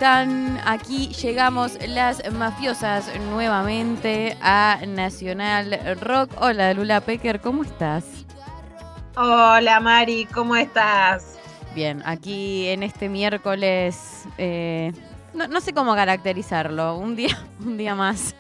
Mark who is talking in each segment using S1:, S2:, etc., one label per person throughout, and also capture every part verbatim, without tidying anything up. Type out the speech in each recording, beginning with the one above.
S1: están? Aquí llegamos las mafiosas nuevamente a Nacional Rock. Hola Lula Pecker, ¿cómo estás?
S2: Hola Mari, ¿cómo estás?
S1: Bien, aquí en este miércoles, eh, no, no sé cómo caracterizarlo, un día, un día más.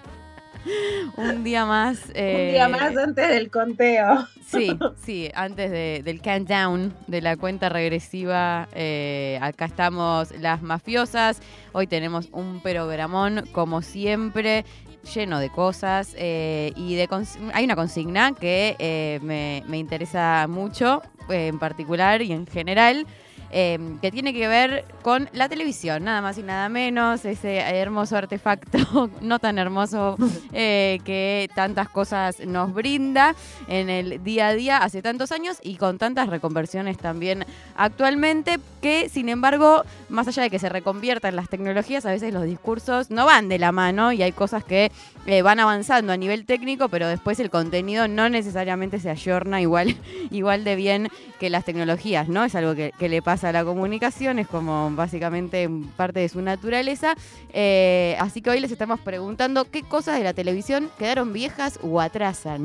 S1: Un día más.
S2: Eh, un día más antes del conteo.
S1: Sí, sí, antes de, del countdown, de la cuenta regresiva. Eh, acá estamos las mafiosas. Hoy tenemos un programón, como siempre, lleno de cosas. Eh, y de hay una consigna que eh, me, me interesa mucho, eh, en particular y en general. Eh, que tiene que ver con la televisión, nada más y nada menos, ese hermoso artefacto, no tan hermoso, eh, que tantas cosas nos brinda en el día a día hace tantos años y con tantas reconversiones también actualmente, que sin embargo, más allá de que se reconviertan las tecnologías, a veces los discursos no van de la mano y hay cosas que eh, van avanzando a nivel técnico, pero después el contenido no necesariamente se ayorna igual, igual de bien que las tecnologías, ¿no? Es algo que, que le pasa a la comunicación, es como básicamente parte de su naturaleza. Eh, así que hoy les estamos preguntando qué cosas de la televisión quedaron viejas o atrasan.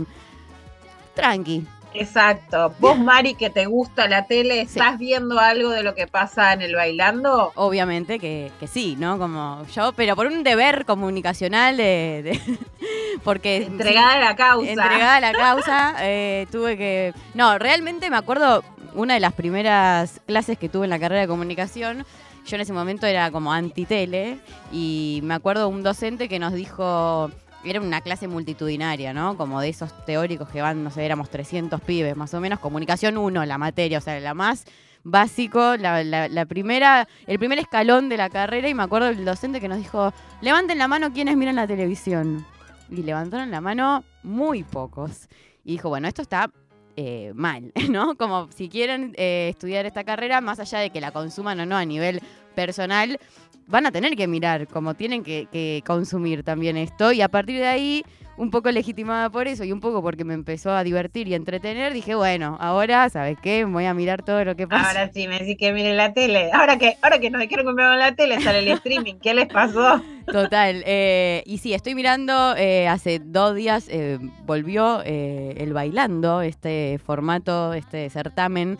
S1: Tranqui.
S2: Exacto. Vos, Mari, que te gusta la tele, ¿estás
S1: sí.
S2: viendo algo de lo que pasa en el bailando?
S1: Obviamente que, que sí, ¿no? Como yo, pero por un deber comunicacional de... de porque
S2: entregada sí, a la causa.
S1: Entregada a la causa, eh, tuve que... No, realmente me acuerdo, una de las primeras clases que tuve en la carrera de comunicación, yo en ese momento era como antitele, y me acuerdo un docente que nos dijo... Era una clase multitudinaria, ¿no? Como de esos teóricos que van, no sé, éramos trescientos pibes, más o menos. Comunicación uno, la materia, o sea, la más básico, la, la, la primera, el primer escalón de la carrera. Y me acuerdo del docente que nos dijo, levanten la mano quienes miran la televisión. Y levantaron la mano muy pocos. Y dijo, bueno, esto está eh, mal, ¿no? Como si quieren eh, estudiar esta carrera, más allá de que la consuman o no a nivel personal, van a tener que mirar, como tienen que, que consumir también esto. Y a partir de ahí, un poco legitimada por eso y un poco porque me empezó a divertir y entretener, dije, bueno, ahora, ¿sabes qué? Voy a mirar todo lo que pasa.
S2: Ahora sí, me decís que mire la tele. Ahora que ahora que no me quiero comprar la tele, sale el streaming. ¿Qué les pasó?
S1: Total. Eh, y sí, estoy mirando, eh, hace dos días eh, volvió eh, el Bailando, este formato, este certamen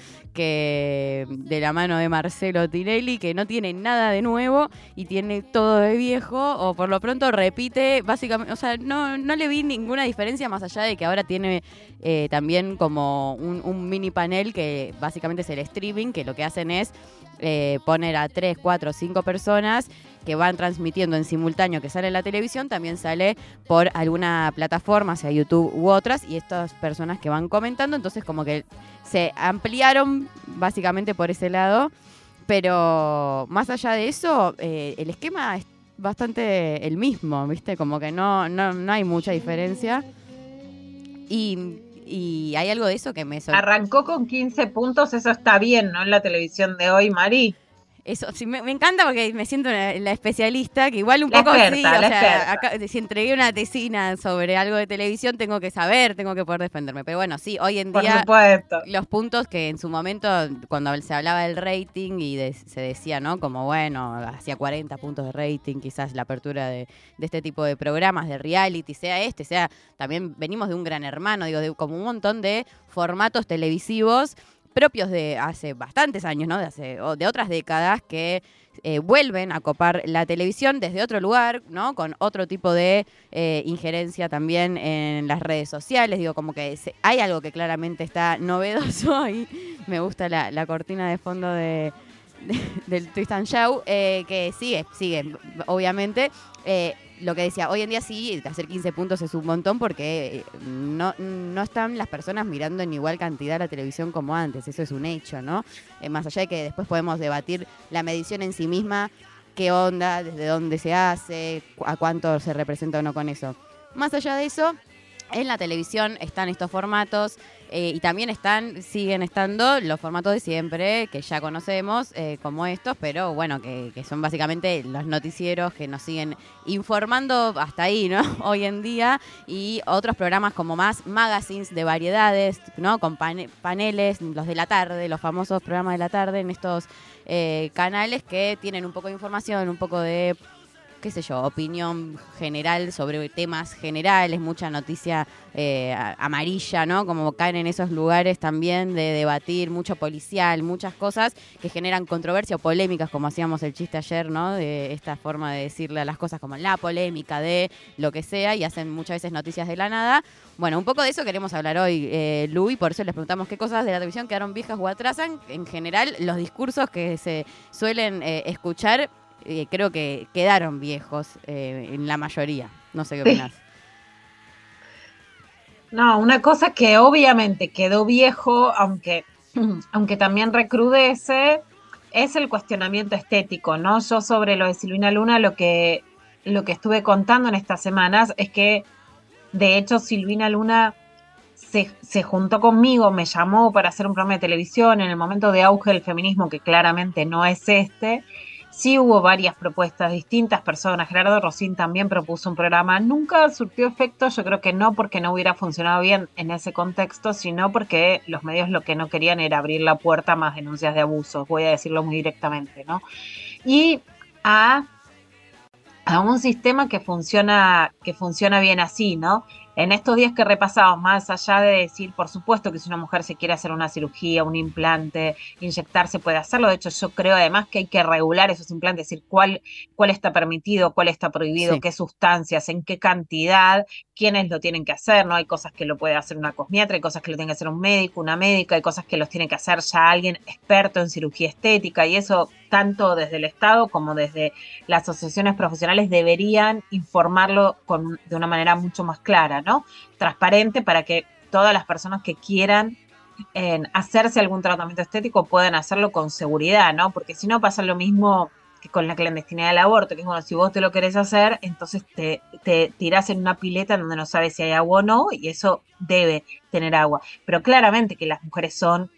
S1: que de la mano de Marcelo Tinelli, que no tiene nada de nuevo y tiene todo de viejo, o por lo pronto repite, básicamente, o sea, no, no le vi ninguna diferencia más allá de que ahora tiene eh, también como un, un mini panel que básicamente es el streaming, que lo que hacen es eh, poner a tres, cuatro, cinco personas que van transmitiendo en simultáneo, que sale en la televisión, también sale por alguna plataforma, sea YouTube u otras, y estas personas que van comentando, entonces como que se ampliaron básicamente por ese lado, pero más allá de eso, eh, el esquema es bastante el mismo, ¿viste? Como que no, no, no hay mucha diferencia. Y, y hay algo de eso que me sorprende.
S2: Arrancó con quince puntos, eso está bien, ¿no? En la televisión de hoy, Mari.
S1: Eso, sí, me, me encanta porque me siento la, la especialista, que igual un
S2: la
S1: poco
S2: experta,
S1: sí,
S2: la
S1: o sea,
S2: experta.
S1: acá, si entregué una tesina sobre algo de televisión, tengo que saber, tengo que poder defenderme. Pero bueno, sí, hoy en día,
S2: por supuesto,
S1: los puntos que en su momento, cuando se hablaba del rating y de, se decía, ¿no? Como bueno, hacía cuarenta puntos de rating, quizás la apertura de, de este tipo de programas, de reality, sea este, sea, también venimos de un Gran Hermano, digo, de como un montón de formatos televisivos propios de hace bastantes años, ¿no? De, hace, o de otras décadas que eh, vuelven a copar la televisión desde otro lugar, ¿no? Con otro tipo de eh, injerencia también en las redes sociales. Digo, como que se, hay algo que claramente está novedoso ahí. Me gusta la, la cortina de fondo de, de, del Twist and Show, eh, que sigue, sigue, obviamente. Eh, lo que decía, hoy en día sí, hacer quince puntos es un montón porque no, no están las personas mirando en igual cantidad la televisión como antes, eso es un hecho, ¿no? Eh, más allá de que después podemos debatir la medición en sí misma, qué onda, desde dónde se hace, a cuánto se representa o no con eso. Más allá de eso, En la televisión están estos formatos eh, y también están, siguen estando los formatos de siempre que ya conocemos, eh, como estos, pero bueno, que, que son básicamente los noticieros que nos siguen informando hasta ahí, ¿no? Hoy en día, y otros programas como más magazines de variedades, ¿no? Con pane- paneles, los de la tarde, los famosos programas de la tarde en estos eh, canales que tienen un poco de información, un poco de, qué sé yo, opinión general sobre temas generales, mucha noticia eh, amarilla, ¿no? Como caen en esos lugares también de debatir, mucho policial, muchas cosas que generan controversia o polémicas, como hacíamos el chiste ayer, ¿no? De esta forma de decirle a las cosas como la polémica de lo que sea, y hacen muchas veces noticias de la nada. Bueno, un poco de eso queremos hablar hoy, eh, Lu, y por eso les preguntamos qué cosas de la televisión quedaron viejas o atrasan. En general, los discursos que se suelen eh, escuchar, Eh, creo que quedaron viejos eh, en la mayoría. No sé qué
S2: Sí.
S1: opinás.
S2: No, una cosa que obviamente quedó viejo, aunque, aunque también recrudece, es el cuestionamiento estético, ¿no? Yo sobre lo de Silvina Luna, lo que, lo que estuve contando en estas semanas es que, de hecho, Silvina Luna se, se juntó conmigo, me llamó para hacer un programa de televisión en el momento de auge del feminismo, que claramente no es este. Sí hubo varias propuestas, distintas personas. Gerardo Rosín también propuso un programa. Nunca surtió efecto, yo creo que no porque no hubiera funcionado bien en ese contexto, sino porque los medios lo que no querían era abrir la puerta a más denuncias de abusos, voy a decirlo muy directamente, ¿no? Y a a un sistema que funciona, que funciona bien así, ¿no? En estos días que repasamos, más allá de decir, por supuesto que si una mujer se quiere hacer una cirugía, un implante, inyectarse, puede hacerlo. De hecho, yo creo además que hay que regular esos implantes, es decir, cuál, cuál está permitido, cuál está prohibido,
S1: Sí.
S2: qué sustancias, en qué cantidad, quiénes lo tienen que hacer, ¿no? Hay cosas que lo puede hacer una cosmiatra, hay cosas que lo tiene que hacer un médico, una médica, hay cosas que los tiene que hacer ya alguien experto en cirugía estética, y eso tanto desde el Estado como desde las asociaciones profesionales deberían informarlo con, de una manera mucho más clara, ¿no? Transparente, para que todas las personas que quieran eh, hacerse algún tratamiento estético puedan hacerlo con seguridad, ¿no? Porque si no pasa lo mismo que con la clandestinidad del aborto, que es bueno, si vos te lo querés hacer, entonces te, te tirás en una pileta donde no sabes si hay agua o no, y eso debe tener agua. Pero claramente que las mujeres son,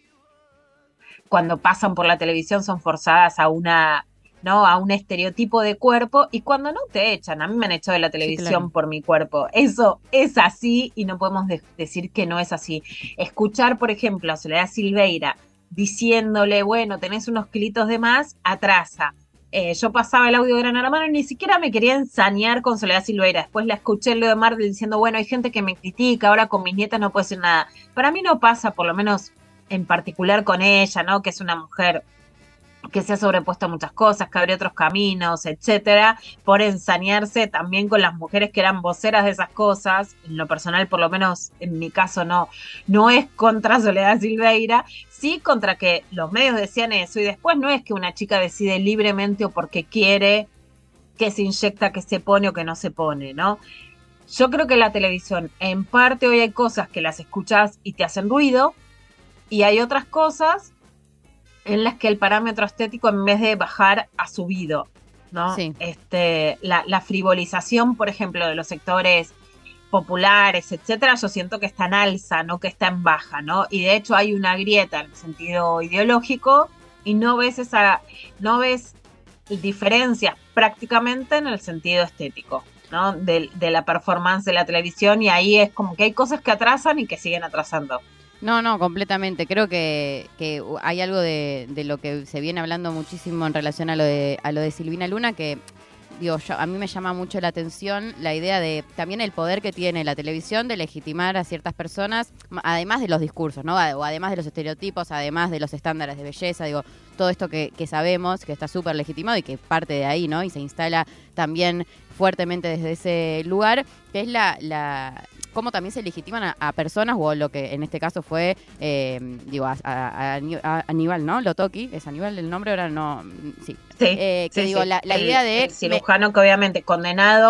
S2: cuando pasan por la televisión, son forzadas a una, ¿no? A un estereotipo de cuerpo, y cuando no te echan, a mí me han echado de la televisión, sí, claro, por mi cuerpo. Eso es así y no podemos de- decir que no es así. Escuchar, por ejemplo, a Soledad Silveira diciéndole, bueno, tenés unos kilitos de más, atrasa. Eh, yo pasaba el audio de Gran Hermano y ni siquiera me quería ensañar con Soledad Silveira. Después la escuché en Leo de Marvel diciendo, bueno, hay gente que me critica, ahora con mis nietas no puedo decir nada. Para mí no pasa, por lo menos en particular con ella, ¿no? Que es una mujer que se ha sobrepuesto a muchas cosas, que abrió otros caminos, etcétera, por ensañarse también con las mujeres que eran voceras de esas cosas. En lo personal, por lo menos en mi caso, no, no es contra Soledad Silveira, sí contra que los medios decían eso, y después no es que una chica decide libremente o porque quiere que se inyecta, que se pone o que no se pone, ¿no? Yo creo que la televisión, en parte hoy hay cosas que las escuchás y te hacen ruido, y hay otras cosas en las que el parámetro estético, en vez de bajar, ha subido, ¿no?
S1: Sí.
S2: Este, la, la frivolización, por ejemplo, de los sectores populares, etcétera, yo siento que está en alza, no que está en baja, ¿no? Y de hecho hay una grieta en el sentido ideológico, y no ves esa, no ves diferencias prácticamente en el sentido estético, ¿no? De, de la performance de la televisión, y ahí es como que hay cosas que atrasan y que siguen atrasando.
S1: No, no, completamente. Creo que, que hay algo de, de lo que se viene hablando muchísimo en relación a lo de, a lo de Silvina Luna, que digo, yo, a mí me llama mucho la atención la idea de también el poder que tiene la televisión de legitimar a ciertas personas, además de los discursos, ¿no? O además de los estereotipos, además de los estándares de belleza, digo, todo esto que, que sabemos, que está súper legitimado y que parte de ahí, ¿no? Y se instala también fuertemente desde ese lugar, que es la... la cómo también se legitiman a, a personas, o lo que en este caso fue, eh, digo, a, a, a Aníbal, ¿no? Lotoki, ¿es Aníbal el nombre? Ahora no, sí.
S2: Sí,
S1: eh, que
S2: sí,
S1: digo,
S2: sí.
S1: la, la
S2: el,
S1: idea de...
S2: el cirujano me... que obviamente condenado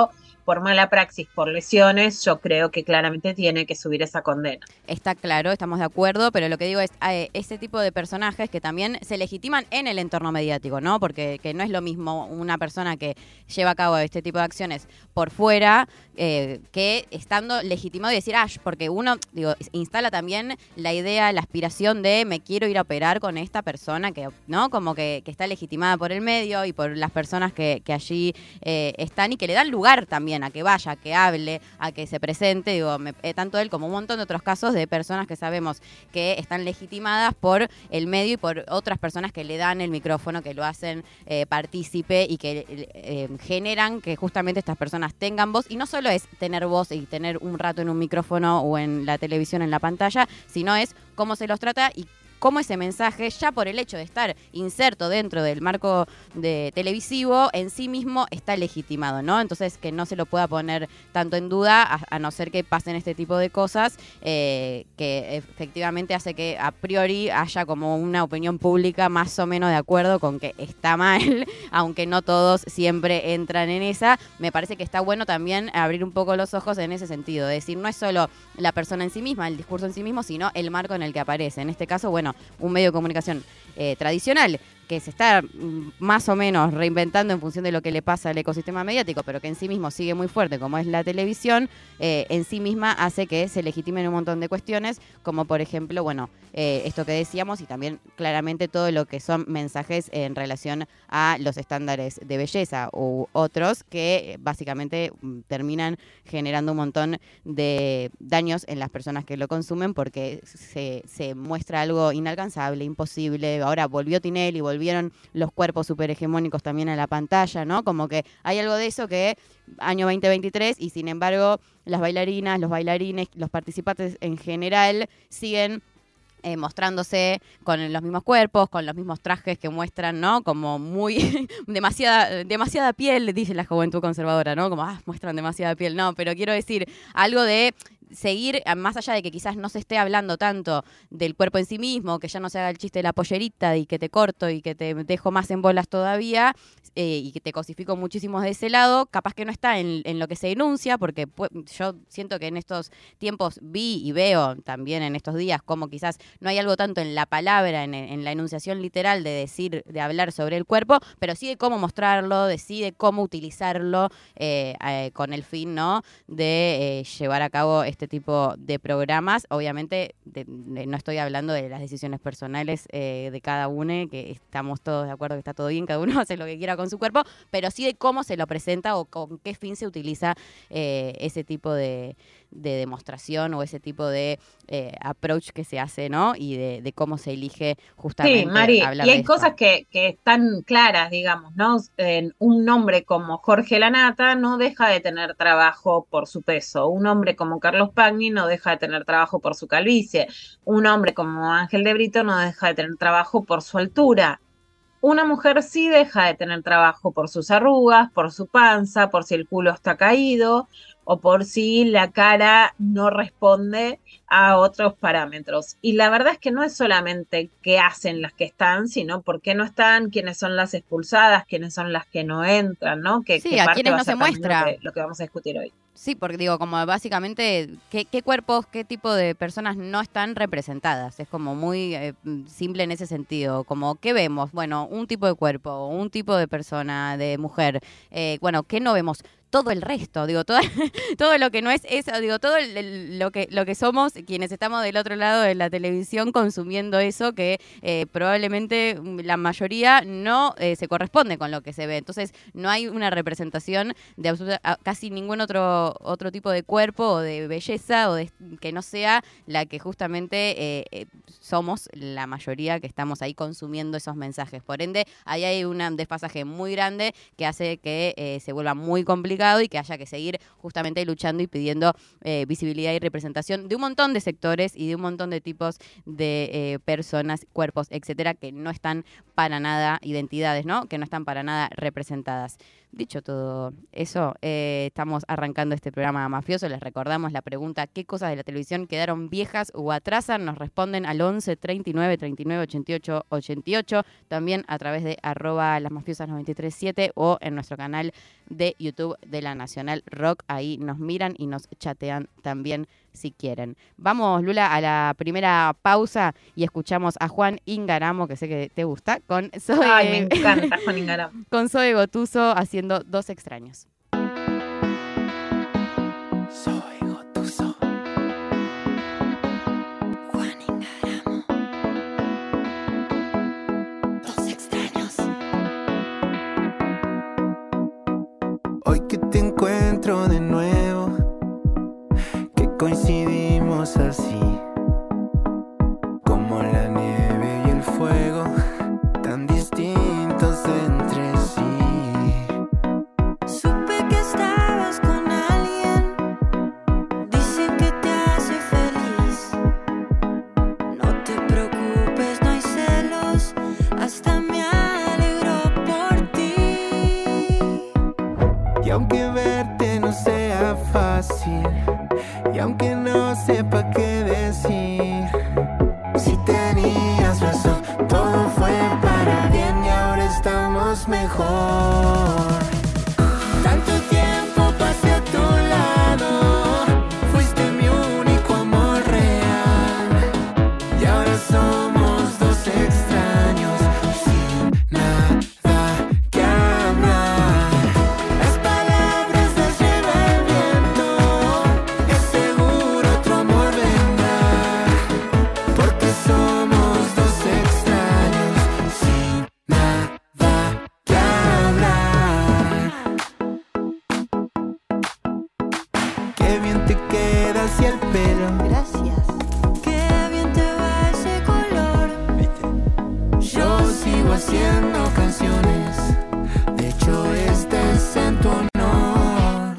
S2: por mala praxis, por lesiones, yo creo que claramente tiene que subir esa condena.
S1: Está claro, estamos de acuerdo, pero lo que digo es eh, ese tipo de personajes que también se legitiman en el entorno mediático, ¿no? Porque que no es lo mismo una persona que lleva a cabo este tipo de acciones por fuera eh, que estando legitimado y decir, ah, porque uno, digo, instala también la idea, la aspiración de me quiero ir a operar con esta persona que, ¿no? Como que, que está legitimada por el medio y por las personas que, que allí eh, están y que le dan lugar también a que vaya, a que hable, a que se presente, digo, me, eh, tanto él como un montón de otros casos de personas que sabemos que están legitimadas por el medio y por otras personas que le dan el micrófono, que lo hacen eh, partícipe y que eh, generan que justamente estas personas tengan voz. Y no solo es tener voz y tener un rato en un micrófono o en la televisión, en la pantalla, sino es cómo se los trata y cómo ese mensaje, ya por el hecho de estar inserto dentro del marco de televisivo, en sí mismo está legitimado, ¿no? Entonces, que no se lo pueda poner tanto en duda, a, a no ser que pasen este tipo de cosas, eh, que efectivamente hace que a priori haya como una opinión pública más o menos de acuerdo con que está mal, aunque no todos siempre entran en esa. Me parece que está bueno también abrir un poco los ojos en ese sentido, es decir, no es solo la persona en sí misma, el discurso en sí mismo, sino el marco en el que aparece. En este caso, bueno, un medio de comunicación eh, tradicional que se está mm, más o menos reinventando en función de lo que le pasa al ecosistema mediático, pero que en sí mismo sigue muy fuerte, como es la televisión, eh, en sí misma hace que se legitimen un montón de cuestiones, como por ejemplo, bueno, eh, esto que decíamos y también claramente todo lo que son mensajes en relación a los estándares de belleza u otros que básicamente mm, terminan generando un montón de daños en las personas que lo consumen porque se, se muestra algo inalcanzable, imposible. Ahora volvió Tinelli, volvió vieron los cuerpos super hegemónicos también en la pantalla, ¿no? Como que hay algo de eso que año veinte veintitrés y sin embargo las bailarinas, los bailarines, los participantes en general siguen Eh, mostrándose con los mismos cuerpos, con los mismos trajes que muestran, ¿no? Como muy, demasiada, demasiada piel, dice la juventud conservadora, ¿no? Como, ah, muestran demasiada piel. No, pero quiero decir, algo de seguir, más allá de que quizás no se esté hablando tanto del cuerpo en sí mismo, que ya no se haga el chiste de la pollerita y que te corto y que te dejo más en bolas todavía, eh, y que te cosifico muchísimo de ese lado, capaz que no está en, en lo que se denuncia, porque pues, yo siento que en estos tiempos vi y veo también en estos días como quizás no hay algo tanto en la palabra, en, en la enunciación literal de decir, de hablar sobre el cuerpo, pero sí de cómo mostrarlo, de sí de cómo utilizarlo eh, eh, con el fin, ¿no? de eh, llevar a cabo este tipo de programas. Obviamente de, de, no estoy hablando de las decisiones personales eh, de cada uno, que estamos todos de acuerdo que está todo bien, cada uno hace lo que quiera con su cuerpo, pero sí de cómo se lo presenta o con qué fin se utiliza eh, ese tipo de, de demostración o ese tipo de eh, approach que se hace, ¿no? Y de, de cómo se elige justamente
S2: sí, Mari,
S1: hablar
S2: y
S1: de
S2: hay
S1: esto.
S2: cosas que, que están claras, digamos, ¿no? En un nombre como Jorge Lanata no deja de tener trabajo por su peso. Un hombre como Carlos Pagni no deja de tener trabajo por su calvicie. Un hombre como Ángel de Brito no deja de tener trabajo por su altura. Una mujer sí deja de tener trabajo por sus arrugas, por su panza, por si el culo está caído o por si la cara no responde a otros parámetros. Y la verdad es que no es solamente qué hacen las que están, sino por qué no están, quiénes son las expulsadas, quiénes son las que no entran, ¿no? Que,
S1: Sí,
S2: que
S1: a
S2: parte
S1: quienes
S2: va a
S1: no se
S2: ser también lo
S1: muestra.
S2: que, lo que vamos a discutir hoy.
S1: Sí, porque digo, como básicamente, ¿qué, qué cuerpos, qué tipo de personas no están representadas? Es como muy eh, simple en ese sentido. Como, ¿qué vemos? Bueno, un tipo de cuerpo, un tipo de persona, de mujer. Eh, bueno, ¿qué no vemos? Todo el resto, digo, todo, todo lo que no es eso, digo, todo el, el, lo que lo que somos quienes estamos del otro lado de la televisión consumiendo eso que eh, probablemente la mayoría no eh, se corresponde con lo que se ve. Entonces, no hay una representación de absoluta, casi ningún otro otro tipo de cuerpo o de belleza o de, que no sea la que justamente eh, eh, somos la mayoría que estamos ahí consumiendo esos mensajes. Por ende, ahí hay un desfasaje muy grande que hace que eh, se vuelva muy complicado y que haya que seguir justamente luchando y pidiendo eh, visibilidad y representación de un montón de sectores y de un montón de tipos de eh, personas, cuerpos, etcétera, que no están para nada, identidades, ¿no? Que no están para nada representadas. Dicho todo eso, eh, estamos arrancando este programa mafioso. Les recordamos la pregunta: ¿qué cosas de la televisión quedaron viejas o atrasan? Nos responden al once, treinta y nueve, treinta y nueve, ochenta y ocho, ochenta y ocho. También a través de arroba las mafiosas noventa y tres siete o en nuestro canal de YouTube de la Nacional Rock. Ahí nos miran y nos chatean también si quieren. Vamos, Lula, a la primera pausa y escuchamos a Juan Ingaramo, que sé que te gusta, con Zoe.
S2: Ay, me encanta Juan Ingaramo.
S1: Con Zoe Gotuso haciendo Dos Extraños.
S3: Zoe Gotuso. Juan Ingaramo. Dos Extraños. Hoy que te encuentro de nuevo, que coincidimos así, como la nieve y el fuego, tan distintos entre sí. Supe que estabas con alguien, dicen que te hace feliz. No te preocupes, no hay celos, hasta me alegro por ti. Y aunque verte no sea fácil, y aunque no sepa qué decir, si tenías razón, todo fue para bien y ahora estamos mejor. Tanto tiempo pasé a tu lado, fuiste mi único amor real, y ahora somos dos extraños sin nada que hablar. Las palabras las lleva el viento, es seguro otro amor vendrá, porque somos dos extraños sin nada que hablar. Qué bien te quedas y el pelo, gracias. Qué bien te va ese color. Yo sigo haciendo canciones, de hecho este es en tu honor.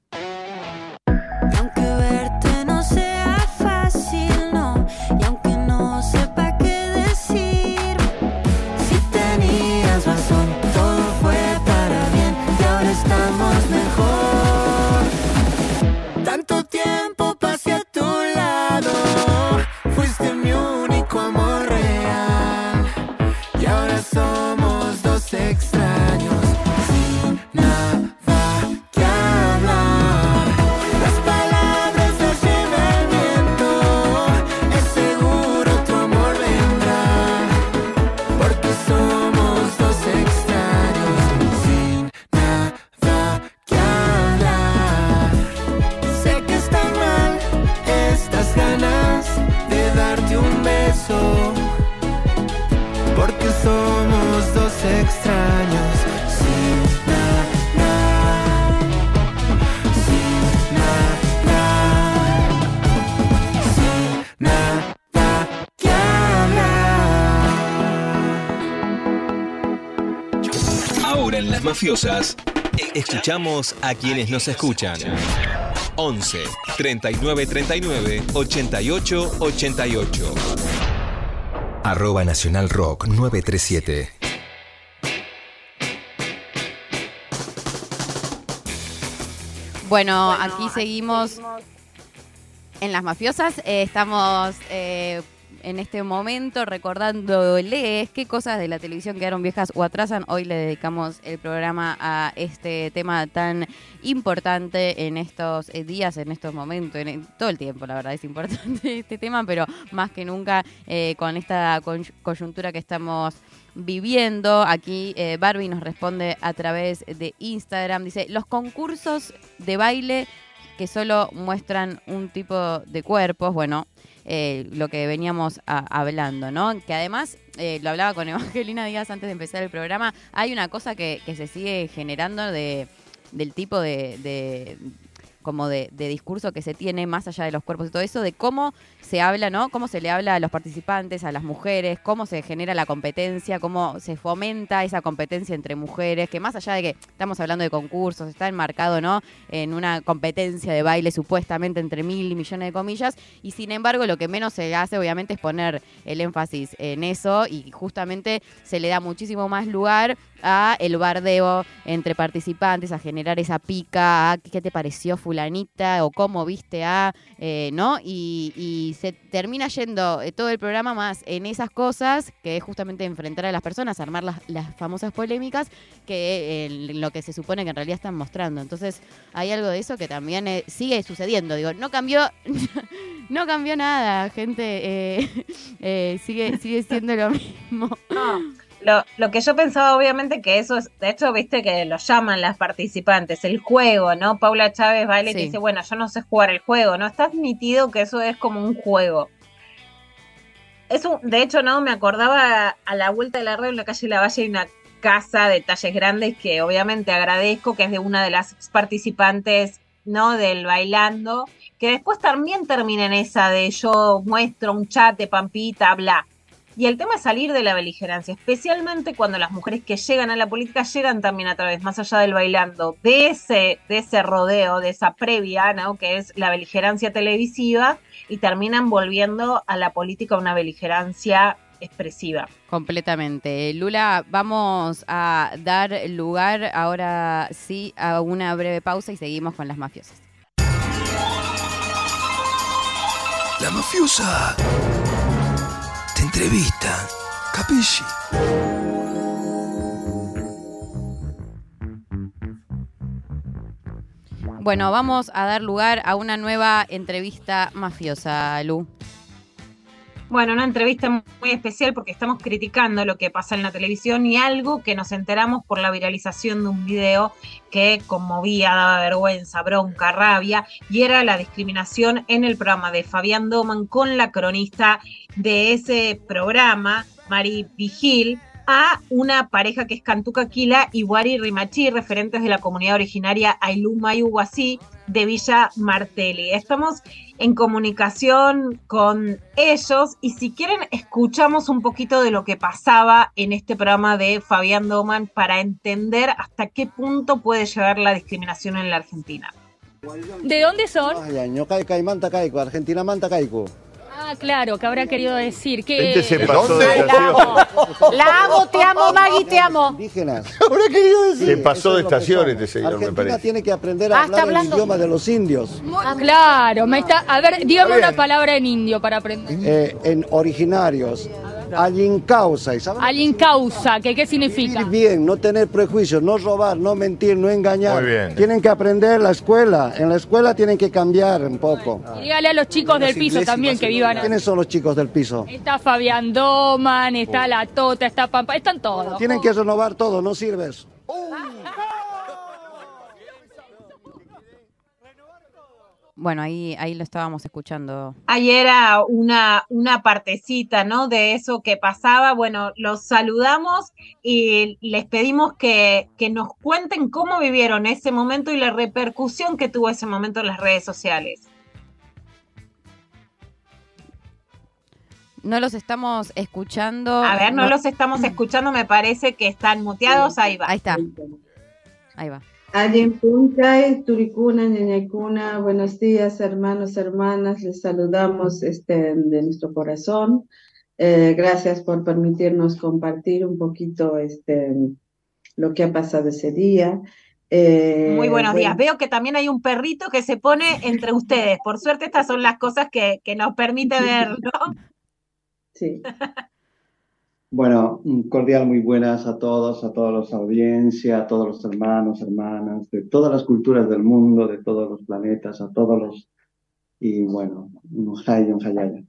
S3: Y aunque verte no sea fácil, no, y aunque no sepa qué decir, si tenías razón, todo fue para bien y ahora estamos mejor. Tanto tiempo pasé a tu lado, fuiste mi único amor real, y ahora somos dos extraños sin nada que hablar. Las palabras las lleva el viento, es seguro otro amor vendrá, porque somos dos extraños sin nada que hablar. Sé que están mal estas ganas de darte un beso, porque somos dos extraños sin nada, sin nada, sin nada que hablar.
S4: Ahora en Las Mafiosas, escuchamos a quienes nos escuchan. once, treinta y nueve, treinta y nueve, ochenta y ocho, ochenta y ocho. Arroba Nacional Rock nueve tres siete.
S1: Bueno, aquí seguimos en Las Mafiosas. Eh, estamos eh, en este momento recordándoles qué cosas de la televisión quedaron viejas o atrasan. Hoy le dedicamos el programa a este tema tan importante en estos días, en estos momentos, en, en todo el tiempo, la verdad es importante este tema, pero más que nunca eh, con esta coyuntura que estamos viviendo. Aquí eh, Barbie nos responde a través de Instagram, dice: los concursos de baile que solo muestran un tipo de cuerpos, bueno, eh, lo que veníamos a, hablando, ¿no? Que además, eh, lo hablaba con Evangelina Díaz antes de empezar el programa, hay una cosa que, que se sigue generando de del tipo de, de, como de, de discurso que se tiene más allá de los cuerpos y todo eso, de cómo se habla, ¿no? Cómo se le habla a los participantes, a las mujeres, cómo se genera la competencia, cómo se fomenta esa competencia entre mujeres, que más allá de que estamos hablando de concursos, está enmarcado, ¿no? En una competencia de baile supuestamente entre mil y millones de comillas, y sin embargo lo que menos se hace obviamente es poner el énfasis en eso, y justamente se le da muchísimo más lugar a el bardeo entre participantes, a generar esa pica, a qué te pareció fulanita o cómo viste a, eh, ¿no? Y, y se termina yendo eh, todo el programa más en esas cosas, que es justamente enfrentar a las personas, armar las, las famosas polémicas, que en lo que se supone que en realidad están mostrando. Entonces hay algo de eso que también eh, sigue sucediendo. Digo, no cambió, no cambió nada, gente, eh, eh, sigue, sigue siendo lo mismo.
S2: No. Lo, lo que yo pensaba, obviamente, que eso es, de hecho, viste que lo llaman las participantes, el juego, ¿no? Paula Chávez baila y
S1: Sí.
S2: te dice, bueno, yo no sé jugar el juego, ¿no? Está admitido que eso es como un juego. Eso, de hecho, no, me acordaba a la vuelta de la radio en la calle Lavalle hay una casa de talles grandes que obviamente agradezco, que es de una de las participantes, ¿no? Del bailando, que después también termina en esa de yo muestro un chat de Pampita, bla. Y el tema es salir de la beligerancia, especialmente cuando las mujeres que llegan a la política llegan también a través, más allá del bailando, de ese, de ese rodeo, de esa previa, ¿no? Que es la beligerancia televisiva, y terminan volviendo a la política una beligerancia expresiva.
S1: Completamente. Lula, vamos a dar lugar ahora sí a una breve pausa y seguimos con las mafiosas.
S5: La mafiosa te entrevista, capisci?
S1: Bueno, vamos a dar lugar a una nueva entrevista mafiosa, Lu.
S2: Bueno, una entrevista muy especial porque estamos criticando lo que pasa en la televisión y algo que nos enteramos por la viralización de un video que conmovía, daba vergüenza, bronca, rabia, y era la discriminación en el programa de Fabián Doman con la cronista de ese programa, Mari Vigil, a una pareja que es Cantuca Quila y Wari Rimachi, referentes de la comunidad originaria Aylú Mayu Guasí de Villa Martelli. Estamos en comunicación con ellos y si quieren escuchamos un poquito de lo que pasaba en este programa de Fabián Doman para entender hasta qué punto puede llegar la discriminación en la Argentina.
S6: ¿De dónde son?
S7: Ñocaica y Mantacaico, Argentina Mantacaico.
S6: Ah, claro, que habrá querido decir que...
S8: Gente se pasó de
S9: La
S8: estación.
S9: amo, la amo, te amo, Maggie, te amo.
S7: Indígenas.
S8: Habrá querido decir. Se
S7: Sí,
S8: pasó
S7: eso
S8: de
S7: es lo que
S8: estación
S7: somos.
S8: este señor, me
S7: Argentina
S8: parece.
S7: tiene que aprender a
S9: Ah, está
S7: hablar el
S9: hablando.
S7: idioma de los indios.
S6: Ah, claro, me está... A ver, dígame
S8: Está bien.
S6: una palabra en indio para aprender.
S7: Eh, en originarios, Allincausa, ¿saben?
S6: Alincausa, que qué significa.
S7: Vivir bien, no tener prejuicios, no robar, no mentir, no engañar.
S8: Muy bien.
S7: Tienen que aprender la escuela. En la escuela tienen que cambiar un poco.
S6: Y dígale a los chicos del piso también que vivan...
S7: ¿Quiénes son los chicos del piso?
S6: Está Fabián Doman, está La Tota, está Pampa, están todos.
S7: Tienen que renovar todo, no sirve eso.
S1: Bueno, ahí, ahí lo estábamos escuchando.
S2: Ahí era una, una partecita, ¿no? De eso que pasaba. Bueno, los saludamos y les pedimos que, que nos cuenten cómo vivieron ese momento y la repercusión que tuvo ese momento en las redes sociales.
S1: No los estamos escuchando.
S2: A ver, no
S1: No-
S2: los estamos escuchando, me parece que están muteados. Ahí va.
S1: Ahí está. Ahí va.
S10: Allen Punchay, Turicuna, Ñañaycuna, buenos días, hermanos, hermanas, les saludamos este, de nuestro corazón. Eh, gracias por permitirnos compartir un poquito este, lo que ha pasado ese día. Eh,
S2: Muy buenos
S10: bueno,
S2: días. Veo que también hay un perrito que se pone entre ustedes. Por suerte, estas son las cosas que, que nos permite ver, ¿no?
S10: Sí.
S11: Bueno, un cordial muy buenas a todos, a toda la audiencia, a todos los hermanos, hermanas, de todas las culturas del mundo, de todos los planetas, a todos los... Y bueno, un jai, un jayaya.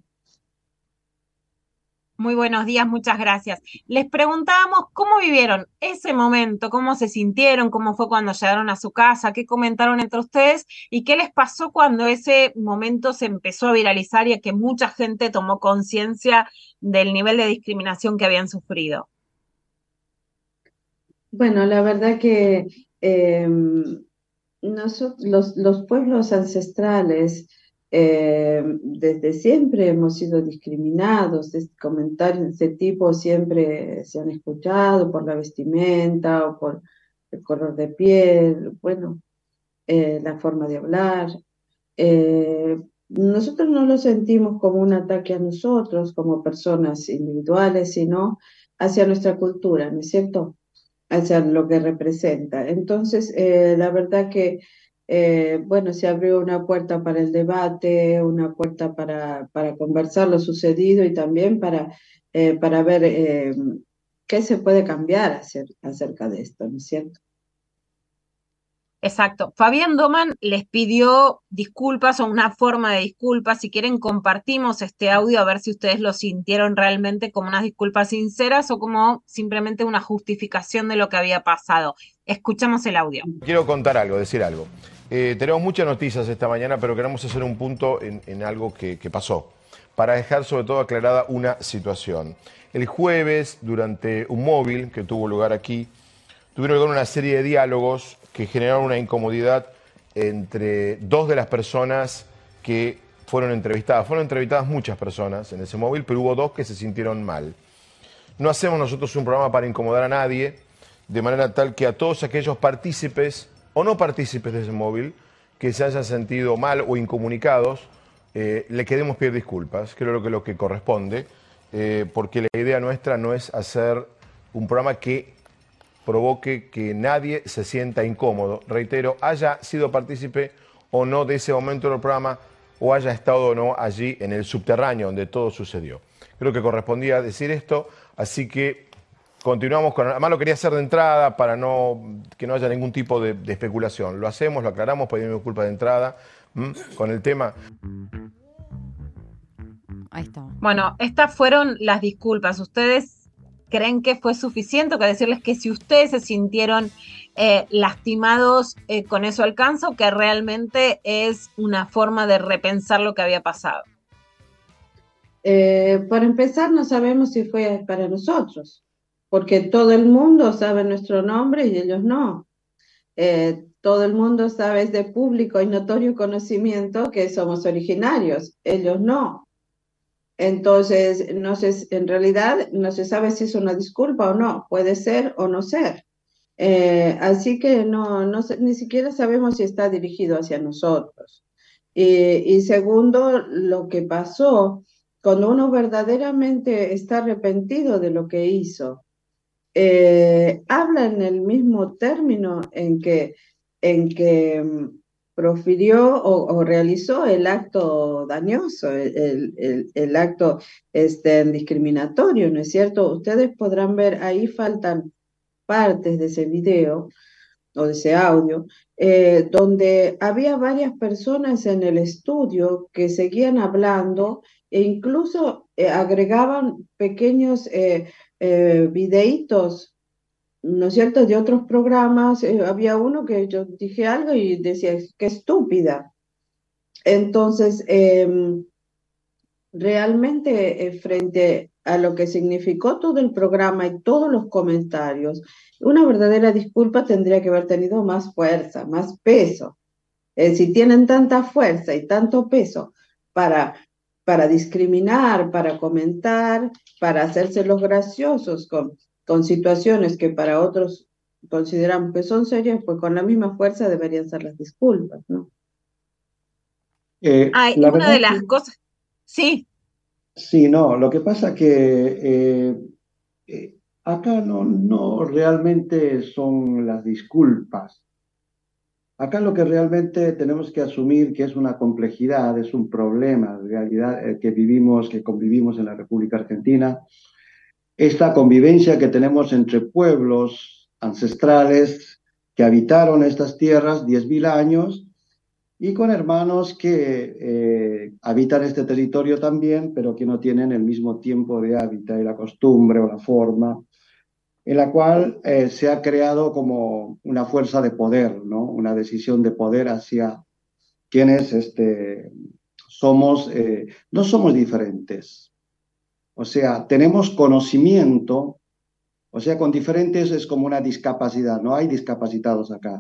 S2: Muy buenos días, muchas gracias. Les preguntábamos cómo vivieron ese momento, cómo se sintieron, cómo fue cuando llegaron a su casa, qué comentaron entre ustedes y qué les pasó cuando ese momento se empezó a viralizar y a que mucha gente tomó conciencia del nivel de discriminación que habían sufrido.
S10: Bueno, la verdad que eh, nosotros, los, los pueblos ancestrales, eh, desde siempre hemos sido discriminados. Este, comentarios de este tipo siempre se han escuchado por la vestimenta o por el color de piel, bueno, eh, la forma de hablar. Eh, nosotros no lo sentimos como un ataque a nosotros, como personas individuales, sino hacia nuestra cultura, ¿no es cierto? Hacia lo que representa. Entonces, eh, la verdad que, eh, bueno, se abrió una puerta para el debate, una puerta para, para conversar lo sucedido y también para, eh, para ver eh, qué se puede cambiar acer acerca de esto, ¿no es cierto?
S2: Exacto. Fabián Doman les pidió disculpas o una forma de disculpas. Si quieren, compartimos este audio a ver si ustedes lo sintieron realmente como unas disculpas sinceras o como simplemente una justificación de lo que había pasado. Escuchamos el audio.
S8: Quiero contar algo, decir algo. Eh, tenemos muchas noticias esta mañana, pero queremos hacer un punto en, en algo que, que pasó, para dejar sobre todo aclarada una situación. El jueves, durante un móvil que tuvo lugar aquí, tuvieron lugar una serie de diálogos que generaron una incomodidad entre dos de las personas que fueron entrevistadas. Fueron entrevistadas muchas personas en ese móvil, pero hubo dos que se sintieron mal. No hacemos nosotros un programa para incomodar a nadie, de manera tal que a todos aquellos partícipes o no partícipes de ese móvil que se hayan sentido mal o incomunicados, eh, le queremos pedir disculpas, creo que es lo que corresponde, eh, porque la idea nuestra no es hacer un programa que provoque que nadie se sienta incómodo. Reitero, haya sido partícipe o no de ese momento del programa o haya estado o no allí en el subterráneo donde todo sucedió. Creo que correspondía decir esto, así que continuamos con... Además lo quería hacer de entrada para no, que no haya ningún tipo de, de especulación. Lo hacemos, lo aclaramos, pedimos disculpas de entrada ¿m? Con el tema.
S1: Ahí está.
S2: Bueno, estas fueron las disculpas. ¿Ustedes creen que fue suficiente? O que decirles que si ustedes se sintieron eh, lastimados, eh, con eso alcanza, o que realmente es una forma de repensar lo que había pasado.
S10: Eh, por empezar, no sabemos si fue para nosotros, porque todo el mundo sabe nuestro nombre y ellos no. Eh, todo el mundo sabe, es de público y notorio conocimiento que somos originarios, ellos no. Entonces, no sé, en realidad no se sabe si es una disculpa o no, puede ser o no ser. Eh, así que no, no, ni siquiera sabemos si está dirigido hacia nosotros. Y, y segundo, lo que pasó, cuando uno verdaderamente está arrepentido de lo que hizo, eh, habla en el mismo término en que, en que profirió o, o realizó el acto dañoso, el, el, el acto este, discriminatorio, ¿no es cierto? Ustedes podrán ver, ahí faltan partes de ese video o de ese audio, eh, donde había varias personas en el estudio que seguían hablando e incluso eh, agregaban pequeños eh, eh, videitos, ¿no es cierto?, de otros programas. Eh, había uno que yo dije algo y decía, qué estúpida. Entonces, eh, realmente eh, frente a lo que significó todo el programa y todos los comentarios, una verdadera disculpa tendría que haber tenido más fuerza, más peso. Eh, si tienen tanta fuerza y tanto peso para, para discriminar, para comentar, para hacerse los graciosos con con situaciones que para otros consideramos que son serias, pues con la misma fuerza deberían ser las disculpas, ¿no?
S11: Eh,
S2: Ay,
S11: la
S2: una
S11: verdad
S2: de las
S11: que,
S2: cosas... Sí.
S11: Sí, no, lo que pasa que eh, eh, acá no, no realmente son las disculpas. Acá lo que realmente tenemos que asumir que es una complejidad, es un problema, en realidad, eh, que vivimos, que convivimos en la República Argentina. Esta convivencia que tenemos entre pueblos ancestrales que habitaron estas tierras diez mil años y con hermanos que eh, habitan este territorio también, pero que no tienen el mismo tiempo de hábitat y la costumbre o la forma, en la cual eh, se ha creado como una fuerza de poder, ¿no? Una decisión de poder hacia quienes este, somos, eh, no somos diferentes. O sea, tenemos conocimiento, o sea, con diferentes es como una discapacidad, no hay discapacitados acá.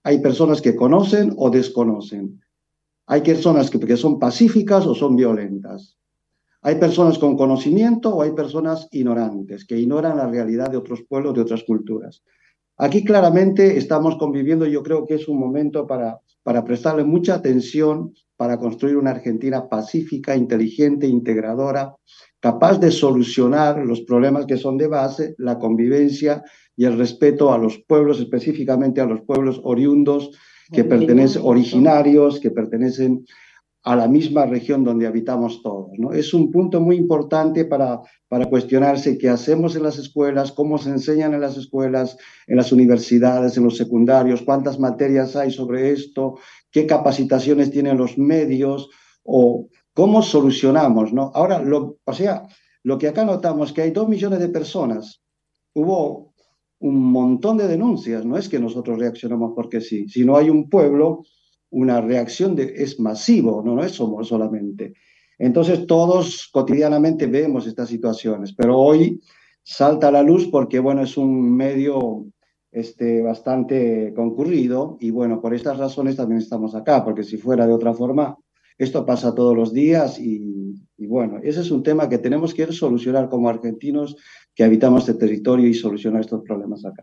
S11: Hay personas que conocen o desconocen. Hay personas que, que son pacíficas o son violentas. Hay personas con conocimiento o hay personas ignorantes, que ignoran la realidad de otros pueblos, de otras culturas. Aquí claramente estamos conviviendo y yo creo que es un momento para, para prestarle mucha atención para construir una Argentina pacífica, inteligente, integradora, capaz de solucionar los problemas que son de base, la convivencia y el respeto a los pueblos, específicamente a los pueblos oriundos, que pertenecen, originarios, que pertenecen a la misma región donde habitamos todos, ¿no? Es un punto muy importante para, para cuestionarse qué hacemos en las escuelas, cómo se enseñan en las escuelas, en las universidades, en los secundarios, cuántas materias hay sobre esto, qué capacitaciones tienen los medios o cómo solucionamos, ¿no? Ahora, lo, o sea, lo que acá notamos es que hay dos millones de personas. Hubo un montón de denuncias, no es que nosotros reaccionamos porque sí, sino hay un pueblo, una reacción de, es masivo, no, no es somos solamente. Entonces todos cotidianamente vemos estas situaciones, pero hoy salta a la luz porque, bueno, es un medio este, bastante concurrido y, bueno, por estas razones también estamos acá, porque si fuera de otra forma, esto pasa todos los días y, y bueno, ese es un tema que tenemos que solucionar como argentinos que habitamos este territorio y solucionar estos problemas acá.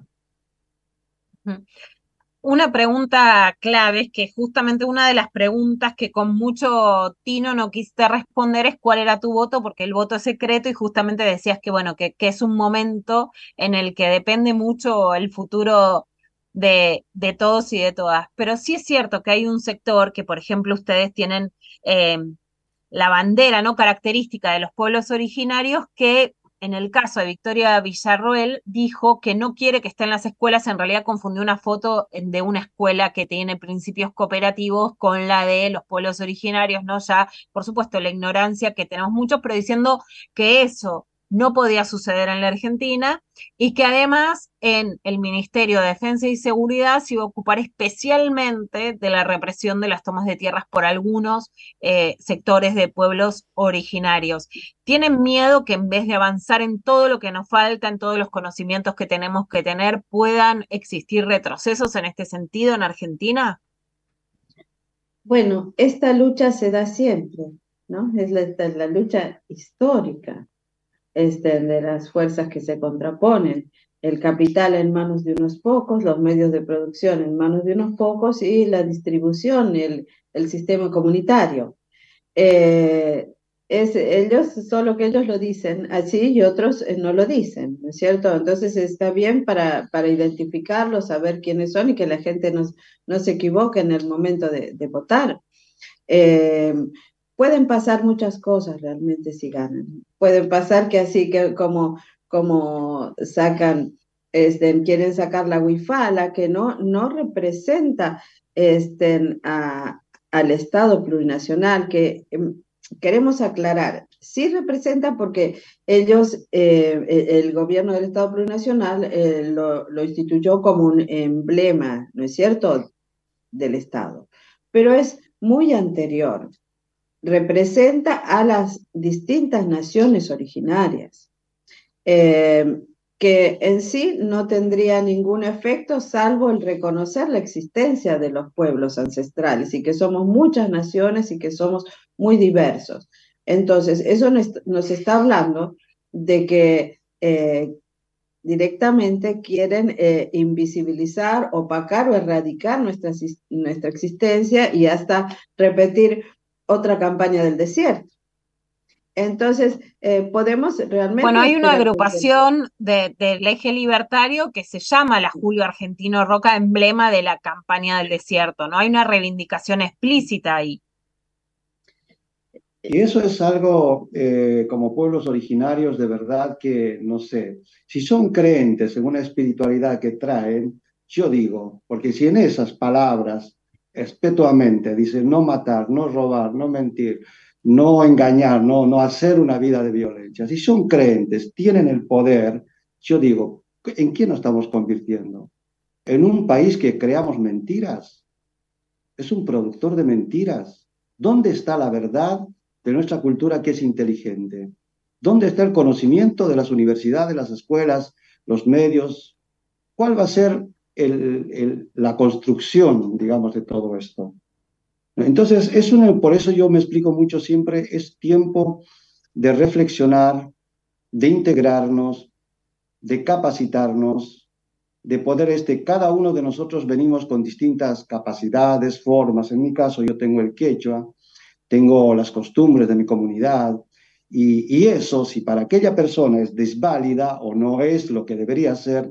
S2: Una pregunta clave es que justamente una de las preguntas que con mucho tino no quisiste responder es cuál era tu voto, porque el voto es secreto y justamente decías que, bueno, que, que es un momento en el que depende mucho el futuro de, de todos y de todas. Pero sí es cierto que hay un sector que, por ejemplo, ustedes tienen eh, la bandera no característica de los pueblos originarios que en el caso de Victoria Villarroel, dijo que no quiere que esté en las escuelas, en realidad confundió una foto de una escuela que tiene principios cooperativos con la de los pueblos originarios, ¿no? Ya, por supuesto, la ignorancia que tenemos muchos, pero diciendo que eso no podía suceder en la Argentina y que además en el Ministerio de Defensa y Seguridad se iba a ocupar especialmente de la represión de las tomas de tierras por algunos eh, sectores de pueblos originarios. ¿Tienen miedo que en vez de avanzar en todo lo que nos falta, en todos los conocimientos que tenemos que tener, puedan existir retrocesos en este sentido en Argentina?
S10: Bueno, esta lucha se da siempre, ¿no? Es la, esta es la lucha histórica. Este, de las fuerzas que se contraponen, el capital en manos de unos pocos, los medios de producción en manos de unos pocos y la distribución, el, el sistema comunitario. Eh, es, ellos, solo que ellos lo dicen así y otros no lo dicen, ¿no es cierto? Entonces está bien para, para identificarlos, saber quiénes son y que la gente no, no se equivoque en el momento de, de votar. Eh, Pueden pasar muchas cosas realmente si ganan. Pueden pasar que así que como, como sacan, este, quieren sacar la huifala, que no, no representa este, a, al Estado plurinacional, que eh, queremos aclarar, sí representa porque ellos, eh, el gobierno del Estado plurinacional eh, lo, lo instituyó como un emblema, ¿no es cierto?, del Estado, pero es muy anterior. Representa a las distintas naciones originarias, eh, que en sí no tendría ningún efecto salvo el reconocer la existencia de los pueblos ancestrales y que somos muchas naciones y que somos muy diversos. Entonces, eso nos está hablando de que eh, directamente quieren eh, invisibilizar, opacar o erradicar nuestra, nuestra existencia y hasta repetir otra campaña del desierto. Entonces, eh, podemos realmente...
S2: Bueno, hay una agrupación de, del eje libertario que se llama la Julio Argentino Roca, emblema de la campaña del desierto, ¿no? Hay una reivindicación explícita ahí.
S11: Y eso es algo eh, como pueblos originarios de verdad que, no sé, si son creyentes en una espiritualidad que traen, yo digo, porque si en esas palabras respetuosamente dice no matar, no robar, no mentir, no engañar, no, no hacer una vida de violencia. Si son creyentes, tienen el poder, yo digo, ¿en qué nos estamos convirtiendo? ¿En un país que creamos mentiras? ¿Es un productor de mentiras? ¿Dónde está la verdad de nuestra cultura que es inteligente? ¿Dónde está el conocimiento de las universidades, las escuelas, los medios? ¿Cuál va a ser el, el, la construcción, digamos, de todo esto. Entonces, es una, por eso yo me explico mucho siempre, es tiempo de reflexionar, de integrarnos, de capacitarnos, de poder, este, cada uno de nosotros venimos con distintas capacidades, formas. En mi caso, yo tengo el quechua, tengo las costumbres de mi comunidad, y, y eso, si para aquella persona es desválida o no es lo que debería ser,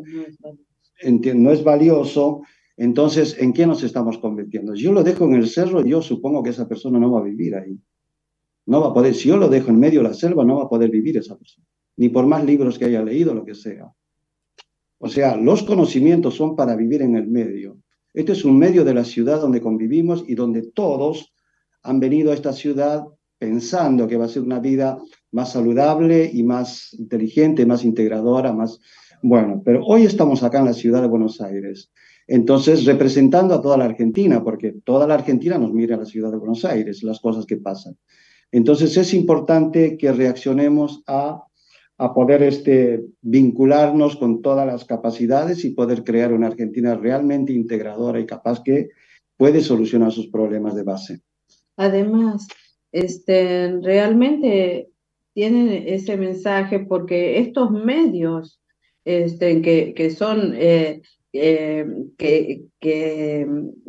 S11: no es valioso, entonces, ¿en qué nos estamos convirtiendo? Si yo lo dejo en el cerro, yo supongo que esa persona no va a vivir ahí. No va a poder, si yo lo dejo en medio de la selva, no va a poder vivir esa persona, ni por más libros que haya leído, lo que sea. O sea, los conocimientos son para vivir en el medio. Este es un medio de la ciudad donde convivimos y donde todos han venido a esta ciudad pensando que va a ser una vida más saludable y más inteligente, más integradora, más... Bueno, pero hoy estamos acá en la ciudad de Buenos Aires, entonces representando a toda la Argentina, porque toda la Argentina nos mira a la ciudad de Buenos Aires, las cosas que pasan. Entonces es importante que reaccionemos a, a poder este, vincularnos con todas las capacidades y poder crear una Argentina realmente integradora y capaz que puede solucionar sus problemas de base.
S10: Además, este, realmente tienen ese mensaje porque estos medios este, que, que son, eh, eh, que, que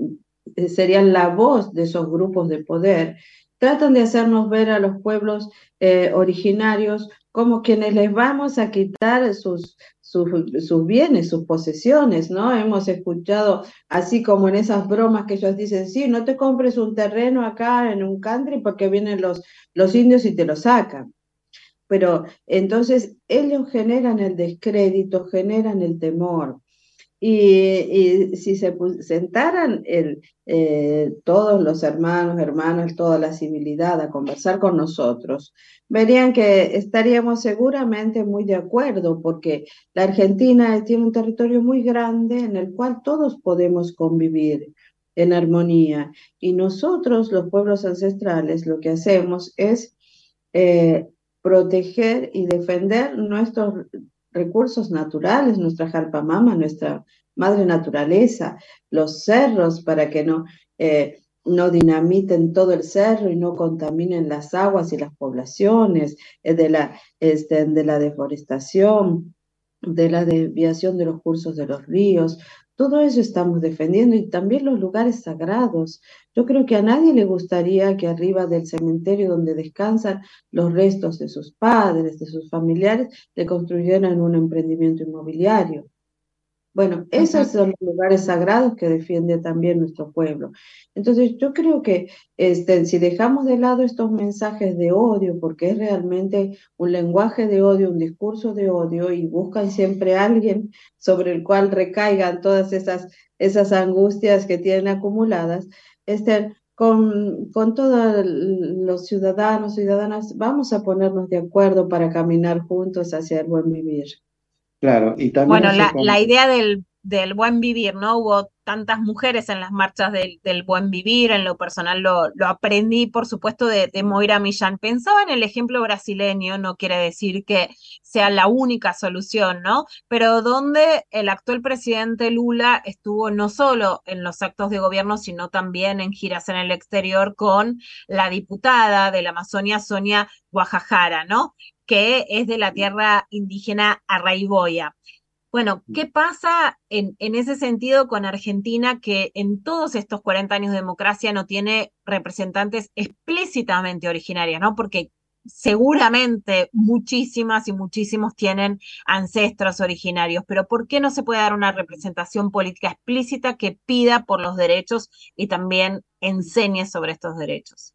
S10: serían la voz de esos grupos de poder, tratan de hacernos ver a los pueblos eh, originarios como quienes les vamos a quitar sus, sus, sus bienes, sus posesiones, ¿no? Hemos escuchado, así como en esas bromas que ellos dicen, sí, no te compres un terreno acá en un country porque vienen los, los indios y te lo sacan. Pero entonces ellos generan el descrédito, generan el temor. Y, y si se sentaran el, eh, todos los hermanos, hermanas, toda la civilidad a conversar con nosotros, verían que estaríamos seguramente muy de acuerdo, porque la Argentina tiene un territorio muy grande en el cual todos podemos convivir en armonía. Y nosotros, los pueblos ancestrales, lo que hacemos es eh, proteger y defender nuestros recursos naturales, nuestra jalpamama, nuestra madre naturaleza, los cerros para que no, eh, no dinamiten todo el cerro y no contaminen las aguas y las poblaciones, eh, de, la, este, de la deforestación, de la desviación de los cursos de los ríos. Todo eso estamos defendiendo y también los lugares sagrados. Yo creo que a nadie le gustaría que arriba del cementerio donde descansan los restos de sus padres, de sus familiares, le construyeran un emprendimiento inmobiliario. Bueno, esos son los lugares sagrados que defiende también nuestro pueblo. Entonces, yo creo que este, si dejamos de lado estos mensajes de odio, porque es realmente un lenguaje de odio, un discurso de odio, y buscan siempre a alguien sobre el cual recaigan todas esas, esas angustias que tienen acumuladas, este, con, con todos los ciudadanos, ciudadanas, vamos a ponernos de acuerdo para caminar juntos hacia el buen vivir.
S11: Claro, y también
S2: Bueno, la,
S11: como...
S2: la idea del, del buen vivir, ¿no? Hubo tantas mujeres en las marchas del, del buen vivir, en lo personal lo, lo aprendí, por supuesto, de, de Moira Millán. Pensaba en el ejemplo brasileño, no quiere decir que sea la única solución, ¿no? Pero donde el actual presidente Lula estuvo no solo en los actos de gobierno, sino también en giras en el exterior con la diputada de la Amazonia, Sonia Guajajara, ¿no? Que es de la tierra indígena Arraiboya. Bueno, ¿qué pasa en, en ese sentido con Argentina, que en todos estos cuarenta años de democracia no tiene representantes explícitamente originarias, ¿no? Porque seguramente muchísimas y muchísimos tienen ancestros originarios, pero ¿por qué no se puede dar una representación política explícita que pida por los derechos y también enseñe sobre estos derechos?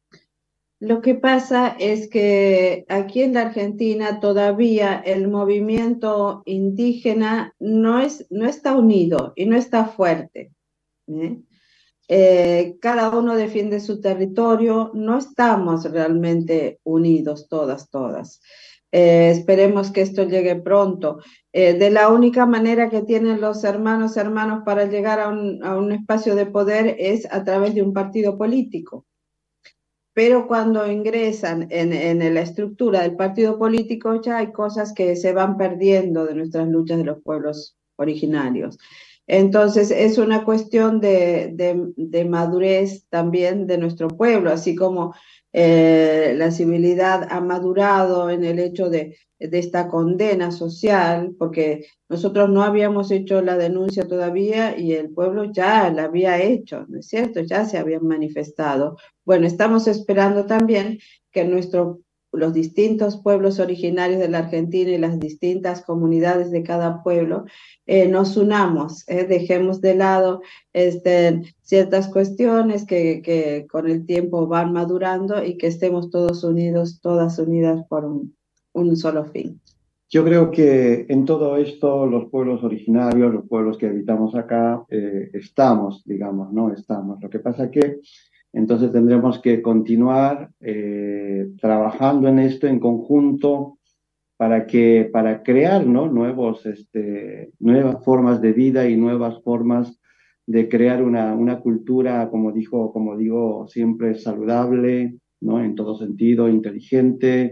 S10: Lo que pasa es que aquí en la Argentina todavía el movimiento indígena no, es, no está unido y no está fuerte, ¿eh? Eh, cada uno defiende su territorio, no estamos realmente unidos todas, todas. Eh, esperemos que esto llegue pronto. Eh, de la única manera que tienen los hermanos, hermanos para llegar a un, a un espacio de poder es a través de un partido político. Pero cuando ingresan en, en la estructura del partido político ya hay cosas que se van perdiendo de nuestras luchas de los pueblos originarios. Entonces, es una cuestión de, de, de madurez también de nuestro pueblo, así como eh, la civilidad ha madurado en el hecho de, de esta condena social, porque nosotros no habíamos hecho la denuncia todavía y el pueblo ya la había hecho, ¿no es cierto? Ya se habían manifestado. Bueno, estamos esperando también que nuestro los distintos pueblos originarios de la Argentina y las distintas comunidades de cada pueblo, eh, nos unamos, eh, dejemos de lado este, ciertas cuestiones que, que con el tiempo van madurando y que estemos todos unidos, todas unidas por un, un solo fin.
S11: Yo creo que en todo esto los pueblos originarios, los pueblos que habitamos acá, eh, estamos, digamos, ¿no? Estamos. Lo que pasa que entonces tendremos que continuar eh, trabajando en esto en conjunto para, que, para crear, ¿no? Nuevos, este, nuevas formas de vida y nuevas formas de crear una, una cultura, como, dijo, como digo, siempre saludable, ¿no? En todo sentido, inteligente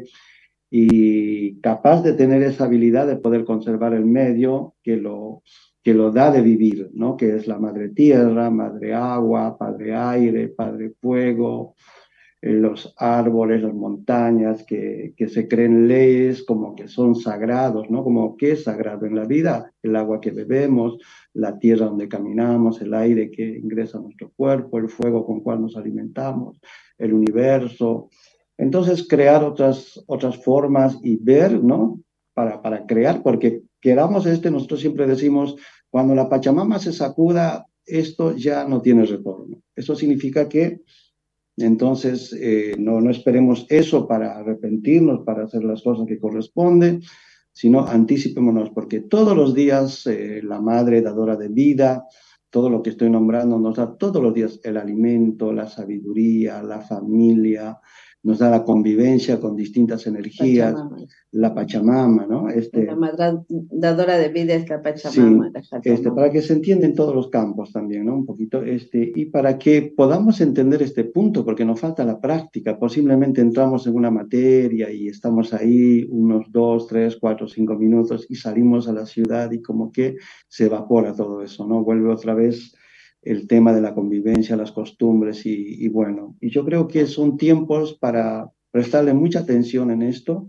S11: y capaz de tener esa habilidad de poder conservar el medio que lo, que lo da de vivir, ¿no? Que es la madre tierra, madre agua, padre aire, padre fuego, eh, los árboles, las montañas, que, que se creen leyes como que son sagrados, ¿no? Como que es sagrado en la vida, el agua que bebemos, la tierra donde caminamos, el aire que ingresa a nuestro cuerpo, el fuego con cual nos alimentamos, el universo. Entonces, crear otras, otras formas y ver, ¿no? Para, para crear, porque queramos este, nosotros siempre decimos, cuando la Pachamama se sacuda, esto ya no tiene retorno. Eso significa que entonces eh, no, no esperemos eso para arrepentirnos, para hacer las cosas que corresponden, sino anticipémonos, porque todos los días eh, la Madre dadora de vida, todo lo que estoy nombrando, nos da todos los días el alimento, la sabiduría, la familia, nos da la convivencia con distintas energías, Pachamama. La Pachamama, ¿no? Este,
S10: la madre dadora de vida es la Pachamama.
S11: Sí,
S10: la Pachamama.
S11: Este, para que se entienda en todos los campos también, ¿no? Un poquito, este, y para que podamos entender este punto, porque nos falta la práctica, posiblemente entramos en una materia y estamos ahí unos dos, tres, cuatro, cinco minutos y salimos a la ciudad y como que se evapora todo eso, ¿no? Vuelve otra vez el tema de la convivencia, las costumbres y, y bueno, y yo creo que son tiempos para prestarle mucha atención en esto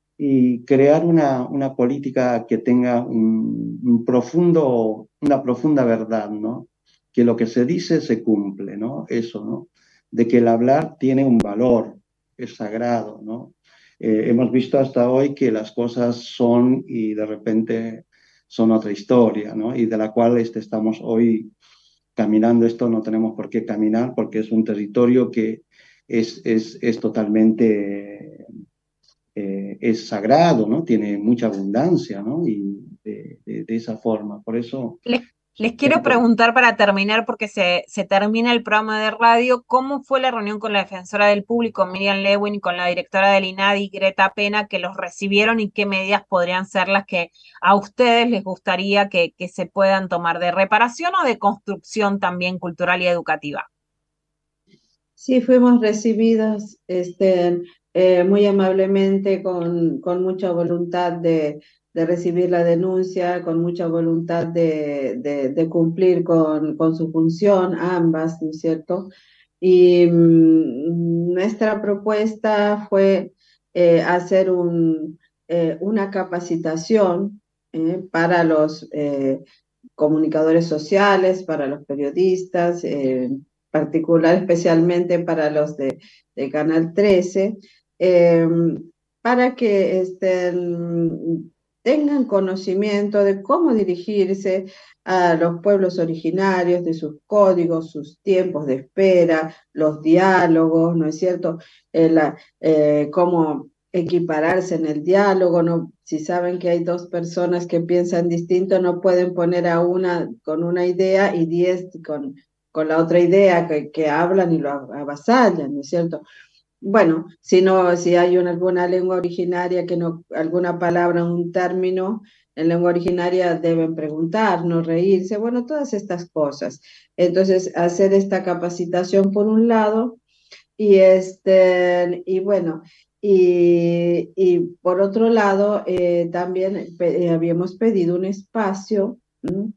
S11: y crear una, una política que tenga un, un profundo, una profunda verdad, ¿no? Que lo que se dice se cumple, ¿no? Eso, ¿no? De que el hablar tiene un valor, es sagrado, ¿no? Eh, hemos visto hasta hoy que las cosas son y de repente son otra historia, ¿no? Y de la cual este, estamos hoy caminando. Esto no tenemos por qué caminar porque es un territorio que es, es, es totalmente... Eh, es sagrado, ¿no? Tiene mucha abundancia, ¿no? Y de, de, de esa forma. Por eso...
S2: Les, les quiero preguntar para terminar, porque se, se termina el programa de radio, ¿cómo fue la reunión con la defensora del público, Miriam Lewin, y con la directora del INADI, Greta Pena, que los recibieron y qué medidas podrían ser las que a ustedes les gustaría que, que se puedan tomar de reparación o de construcción también cultural y educativa?
S10: Sí, fuimos recibidas este, eh, muy amablemente, con, con mucha voluntad de, de recibir la denuncia, con mucha voluntad de, de, de cumplir con, con su función, ambas, ¿no es cierto? Y mm, nuestra propuesta fue eh, hacer un, eh, una capacitación eh, para los eh, comunicadores sociales, para los periodistas, eh, particular especialmente para los de, de Canal trece, eh, para que estén, tengan conocimiento de cómo dirigirse a los pueblos originarios, de sus códigos, sus tiempos de espera, los diálogos, ¿no es cierto? Eh, la, eh, cómo equipararse en el diálogo, ¿no? Si saben que hay dos personas que piensan distinto, no pueden poner a una con una idea y diez con con la otra idea, que, que hablan y lo avasallan, ¿no es cierto? Bueno, si no, si hay una, alguna lengua originaria que no, alguna palabra, un término en lengua originaria, deben preguntar, no reírse, bueno, todas estas cosas. Entonces, hacer esta capacitación por un lado, y este, y bueno, y, y por otro lado, eh, también pe habíamos pedido un espacio, ¿m?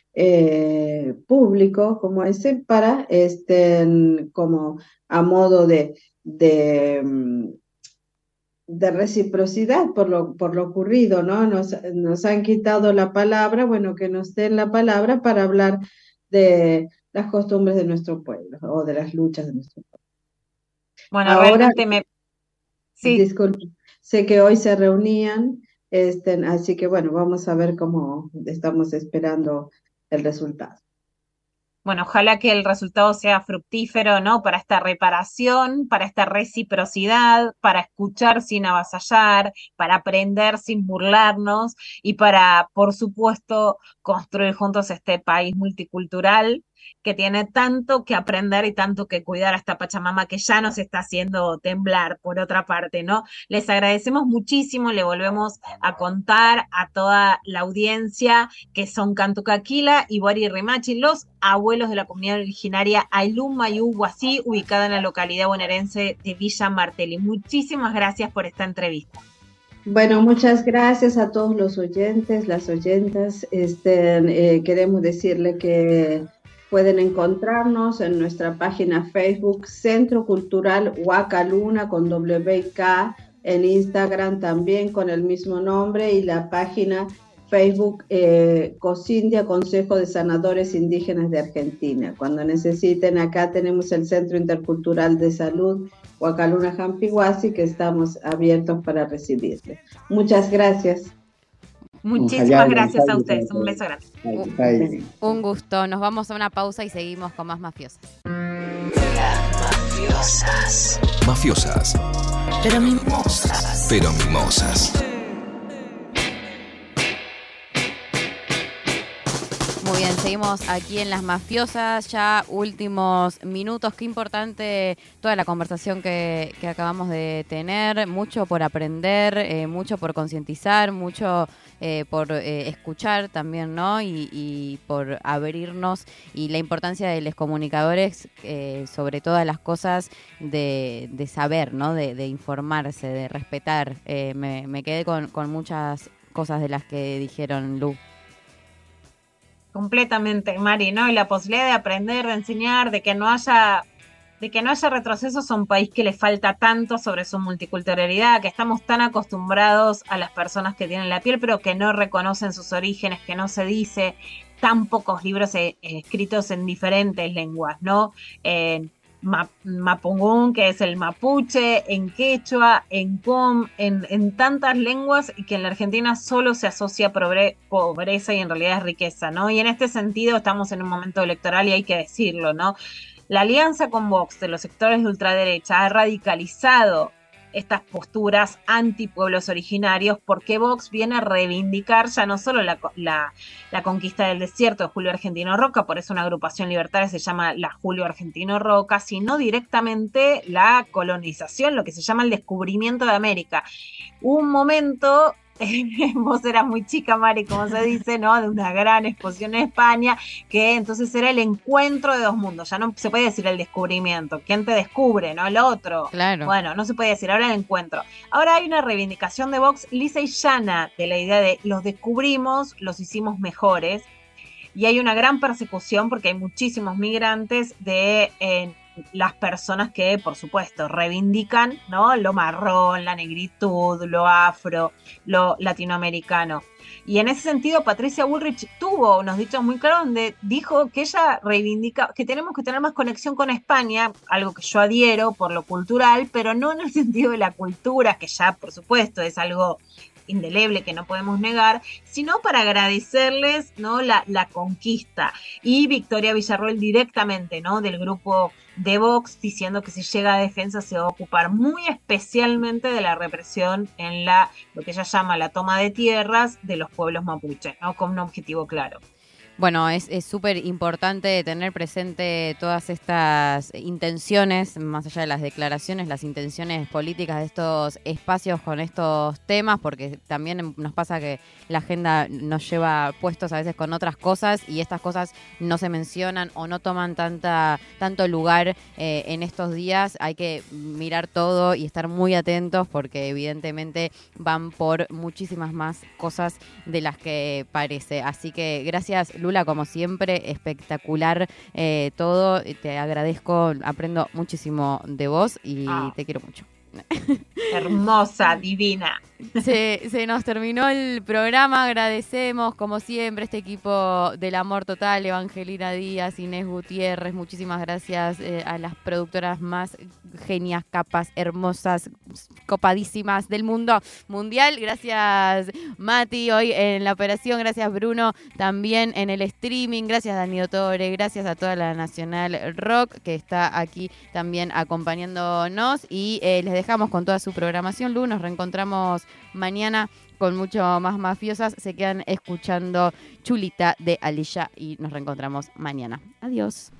S10: eh, público como ese para, este, como a modo de, de, de reciprocidad por lo, por lo ocurrido, ¿no? Nos, nos han quitado la palabra, bueno, que nos den la palabra para hablar de las costumbres de nuestro pueblo o de las luchas de nuestro pueblo.
S2: Bueno,
S10: Ahora,
S2: realmente me... Sí.
S10: Disculpe, sé que hoy se reunían, este, así que bueno, vamos a ver cómo estamos esperando el resultado.
S2: Bueno, ojalá que el resultado sea fructífero, ¿no? Para esta reparación, para esta reciprocidad, para escuchar sin avasallar, para aprender sin burlarnos y para, por supuesto, construir juntos este país multicultural que tiene tanto que aprender y tanto que cuidar a esta Pachamama que ya nos está haciendo temblar, por otra parte, ¿no? Les agradecemos muchísimo, le volvemos a contar a toda la audiencia que son Cantucaquila y Wari Rimachi, los abuelos de la comunidad originaria Aylú Mayú Huasí, ubicada en la localidad bonaerense de Villa Martelli. Muchísimas gracias por esta entrevista.
S10: Bueno, muchas gracias a todos los oyentes, las oyentas. Este, eh, queremos decirle que pueden encontrarnos en nuestra página Facebook Centro Cultural Huacaluna con W K, en Instagram también con el mismo nombre y la página Facebook eh, COSINDIA, Consejo de Sanadores Indígenas de Argentina. Cuando necesiten, acá tenemos el Centro Intercultural de Salud Huacaluna Jampihuasi, que estamos abiertos para recibirles. Muchas gracias.
S2: Muchísimas gracias a ustedes. Un beso grande.
S1: Un gusto. Nos vamos a una pausa y seguimos con más mafiosas.
S5: Las mafiosas. Mafiosas. Pero mimosas. Pero mimosas.
S1: Muy bien, seguimos aquí en Las Mafiosas, ya últimos minutos. Qué importante toda la conversación que, que acabamos de tener, mucho por aprender, eh, mucho por concientizar, mucho eh, por eh, escuchar también, ¿no? Y, y por abrirnos, y la importancia de los comunicadores eh, sobre todas las cosas de, de saber, ¿no? De, de informarse, de respetar. Eh, me, me quedé con, con muchas cosas de las que dijeron, Lu.
S2: Completamente, Mari, ¿no? Y la posibilidad de aprender, de enseñar, de que no haya, de que no haya retrocesos a un país que le falta tanto sobre su multiculturalidad, que estamos tan acostumbrados a las personas que tienen la piel, pero que no reconocen sus orígenes, que no se dice, tan pocos libros eh, escritos en diferentes lenguas, ¿no? Eh, Ma, Mapungún, que es el mapuche, en quechua, en com, en, en tantas lenguas, y que en la Argentina solo se asocia pobre, pobreza y en realidad es riqueza, ¿no? Y en este sentido estamos en un momento electoral y hay que decirlo, ¿no? La alianza con Vox de los sectores de ultraderecha ha radicalizado estas posturas antipueblos originarios, porque Vox viene a reivindicar ya no solo la, la, la conquista del desierto de Julio Argentino Roca, por eso una agrupación libertaria se llama la Julio Argentino Roca, sino directamente la colonización, lo que se llama el descubrimiento de América. Hubo un momento... vos eras muy chica, Mari, como se dice, ¿no? De una gran exposición en España, que entonces era el encuentro de dos mundos, ya no se puede decir el descubrimiento, ¿quién te descubre, no? El otro.
S1: Claro.
S2: Bueno, no se puede decir, ahora el encuentro. Ahora hay una reivindicación de Vox lisa y llana de la idea de los descubrimos, los hicimos mejores, y hay una gran persecución porque hay muchísimos migrantes de... Eh, las personas que, por supuesto, reivindican, ¿no? Lo marrón, la negritud, lo afro, lo latinoamericano. Y en ese sentido, Patricia Bullrich tuvo unos dichos muy claros donde dijo que ella reivindica, que tenemos que tener más conexión con España, algo que yo adhiero por lo cultural, pero no en el sentido de la cultura, que ya, por supuesto, es algo indeleble que no podemos negar, sino para agradecerles, ¿no? la, la conquista. Y Victoria Villarroel directamente, ¿no? Del grupo de Vox, diciendo que si llega a defensa se va a ocupar muy especialmente de la represión en la, lo que ella llama la toma de tierras de los pueblos mapuches, ¿no? Con un objetivo claro.
S1: Bueno, es súper importante tener presente todas estas intenciones, más allá de las declaraciones, las intenciones políticas de estos espacios con estos temas, porque también nos pasa que la agenda nos lleva puestos a veces con otras cosas y estas cosas no se mencionan o no toman tanta tanto lugar eh, en estos días. Hay que mirar todo y estar muy atentos porque evidentemente van por muchísimas más cosas de las que parece. Así que gracias, Lu, Lula, como siempre, espectacular eh, todo. Te agradezco, aprendo muchísimo de vos y ah. te quiero mucho.
S2: Hermosa, divina.
S1: Se, se nos terminó el programa. Agradecemos, como siempre, este equipo del amor total: Evangelina Díaz, Inés Gutiérrez. Muchísimas gracias eh, a las productoras más genias, capas, hermosas, copadísimas del mundo mundial. Gracias, Mati, hoy en la operación. Gracias, Bruno, también en el streaming. Gracias, Dani Dottore. Gracias a toda la Nacional Rock que está aquí también acompañándonos. Y eh, les dejamos con toda su programación. Lu, nos reencontramos mañana con mucho más mafiosas. Se quedan escuchando Chulita de Alicia y nos reencontramos mañana. Adiós.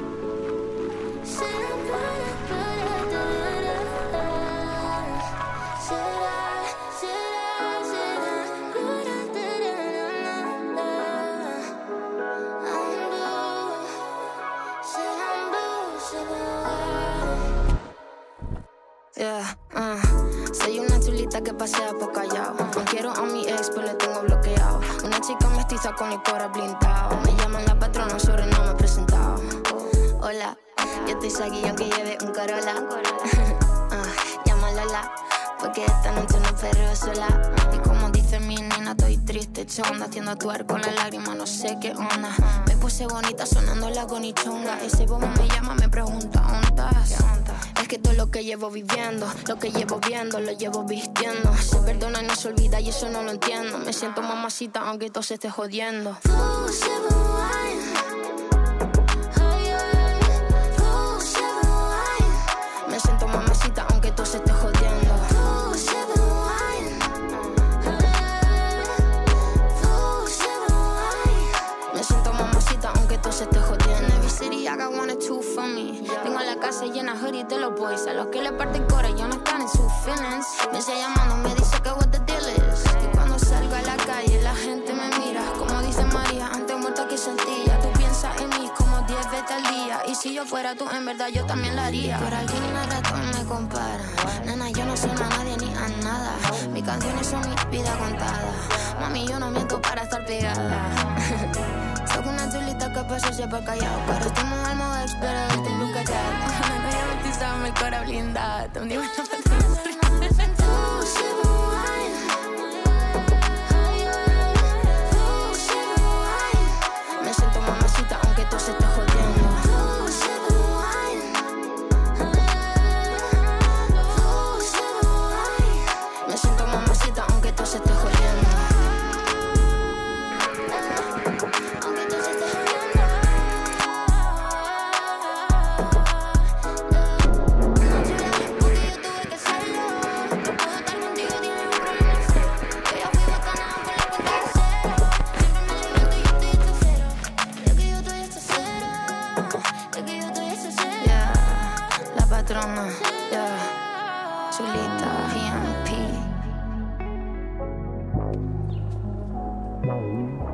S12: Yeah, uh. Soy una chulita que pasea por callao. No quiero a mi ex, pero le tengo bloqueado. Una chica mestiza con el cora blindado. Me llaman la patrona, sobre no me he presentado. Hola, yo estoy Sagui, aunque lleve un Corolla. uh, Llama Lola, porque esta noche no perreo sola. Y como dice mi nena, estoy triste, chonda, haciendo actuar con la lágrima, no sé qué onda. Me puse bonita sonando la gonichonga. Ese bobo me llama, me pregunta, ¿dónde estás? Es que todo lo que llevo viviendo, lo que llevo viendo, lo llevo vistiendo. Se perdona y no se olvida y eso no lo entiendo. Me siento mamacita aunque todo se esté jodiendo. Me siento mamacita aunque todo se esté jodiendo. Me siento mamacita aunque todo se esté jodiendo. City, I got one or two for me. Tengo la casa llena de hoodies de los boys. A los que le parten cora ya no están en sus feelings. Me está llamando, me dice que what the deal is. Y cuando salgo a la calle la gente me mira. Como dice María, antes muerta que sentía. Tú piensas en mí como diez veces al día. Y si yo fuera tú, en verdad yo también la haría. Por alguna razón me comparan. Nena, yo no soy a nadie ni a nada. Mis canciones son mi vida contada. Mami, yo no miento para estar pegada. Soy una chulita que pasó siempre callado. Pero estoy muy al modo ex, pero él te nunca callado. No, ya me tizaba el cora blindada. Te hundí una me siento mamacita aunque todo se esté jodiendo. Me siento mamacita aunque todo se esté jodiendo. Patrona, yeah, chulita, P M P.